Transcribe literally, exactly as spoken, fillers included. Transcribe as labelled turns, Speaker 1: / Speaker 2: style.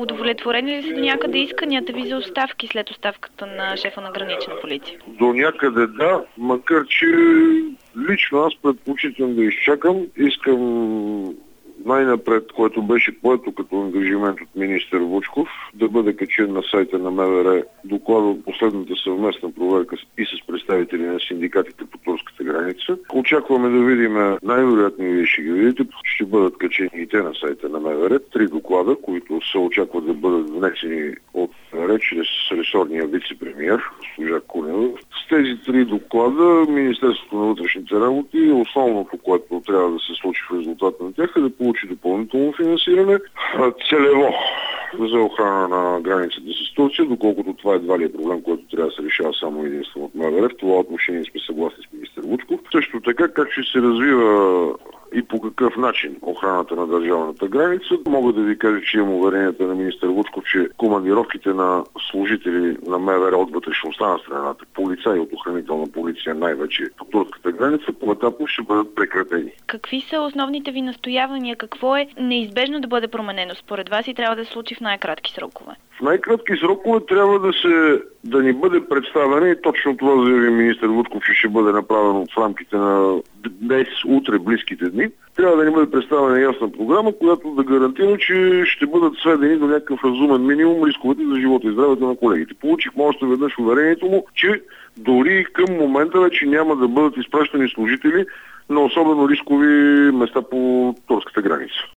Speaker 1: Удовлетворени ли са до някъде исканията ви за оставки след оставката на шефа на Гранична полиция?
Speaker 2: До някъде да, макар че лично аз предпочитам да изчакам. Искам най-напред, което беше поето като ангажимент от министър Вучков, да бъде качен на сайта на МВР доклада от последната съвместна проверка и с представители на синдикатите по турската граница. Очакваме да видим, най-вероятно вие ще ги видите, ще бъдат качени и те на сайта на МВР. Три доклада, които се очакват да бъдат внесени от реч чрез ресорния вице-премиер, госпожа Кунева. С тези три доклада Министерството на вътрешните работи, основното, което трябва да се случи в резултат на тях, е да получи допълнително финансиране целево за охрана на границата с Турция, доколкото това едва ли е проблем, който трябва да се решава само единствено от МВР. В това отношение сме съгласни с министър Вучков. Също така, как ще се развива и по какъв начин охраната на държавната граница. Мога да ви кажа, че имам уверенията на министър Вучков, че командировките на служители на МВР от вътрешността на страната, полицаи от охранителна полиция, най-вече по турската граница, поетапно ще бъдат прекратени.
Speaker 1: Какви са основните ви настоявания? Какво е неизбежно да бъде променено според вас и трябва да се случи в най-кратки срокове?
Speaker 2: В най-кратки срокове трябва да се да ни бъде представено и точно това заяви министър Вучков, че ще бъде направено в рамките на днес, утре, близките дни. Трябва да ни бъде представена ясна програма, която да гарантира, че ще бъдат сведени до някакъв разумен минимум рисковете за живота и здравето на колегите. Получихме още веднъж уверението му, че дори към момента вече няма да бъдат изпращани служители на особено рискови места по турската граница.